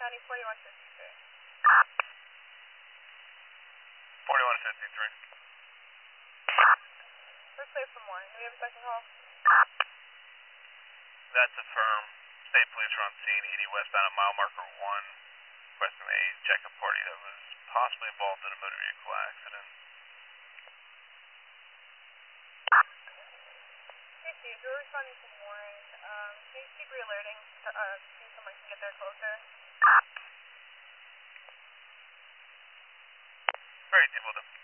County 4153. 4153. We're clear for more. Do we have a second call? That's affirmed. State police are on scene, 80 westbound at mile marker 1. Requesting a checkup party that was possibly involved in a motor vehicle accident. Hey Steve, we're responding to Warren. Can you keep re-alerting to see if someone can get there closer? Alright, Steve, well done.